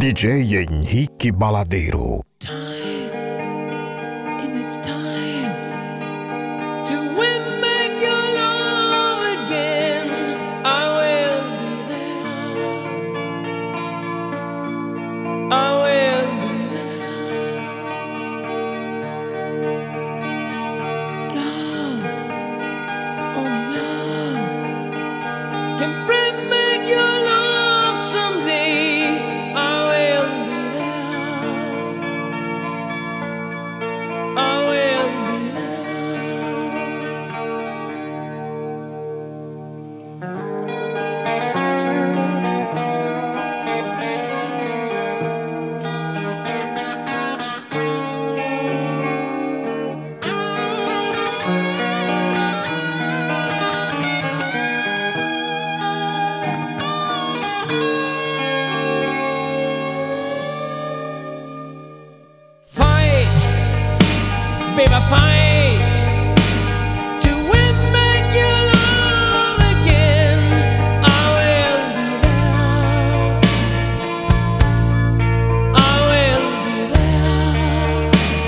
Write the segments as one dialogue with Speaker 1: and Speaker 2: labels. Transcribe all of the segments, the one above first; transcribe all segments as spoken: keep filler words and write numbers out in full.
Speaker 1: D J Henrique Baladeiro.
Speaker 2: Time, and it's time to win back your love again. I will be there. I will be there. Love, only love can bring back your love someday. Baby, fight to win back your love again. I will be there. I will be there.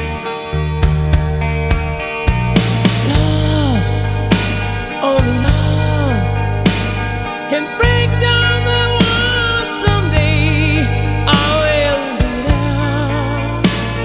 Speaker 2: Love, only love can break down the world someday. I will be there.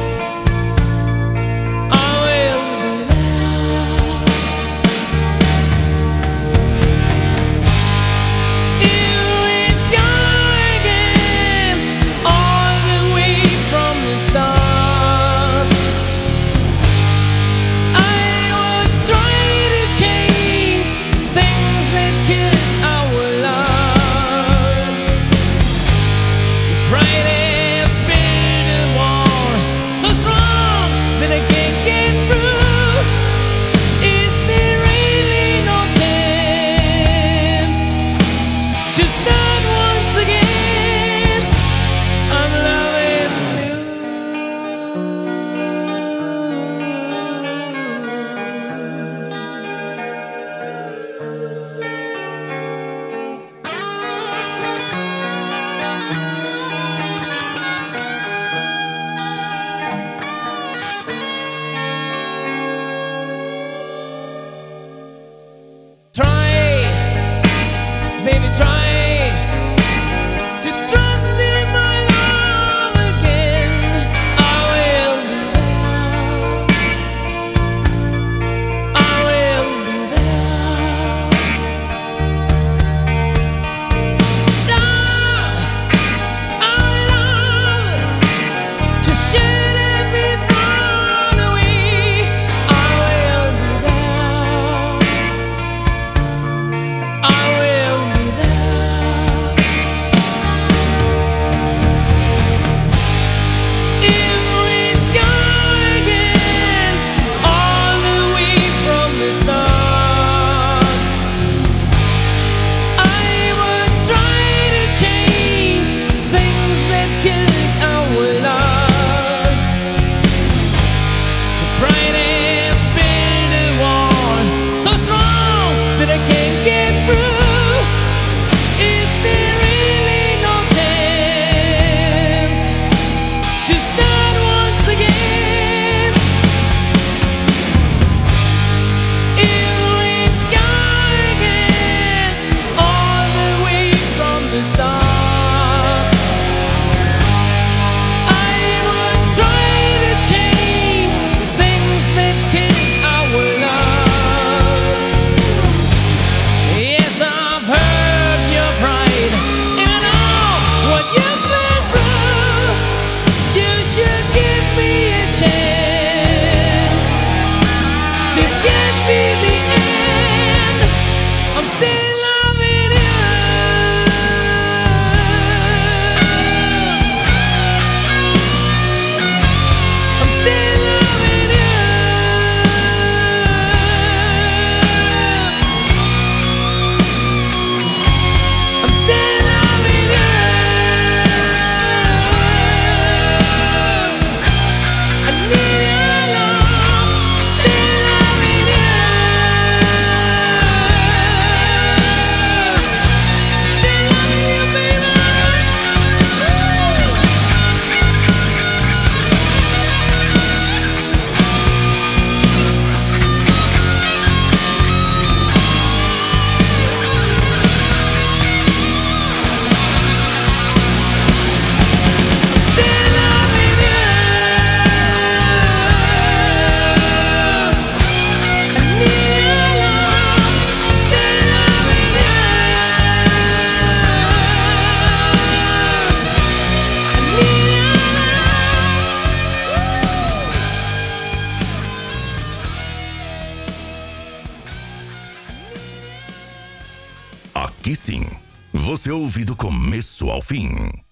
Speaker 2: Baby, try to trust in my love again. I will be there. I will be there. Love, our love, just shed every frown away. I will be there. I will. Brightest building wall, so strong that I can't get through.
Speaker 3: Aqui sim, você ouve do começo ao fim.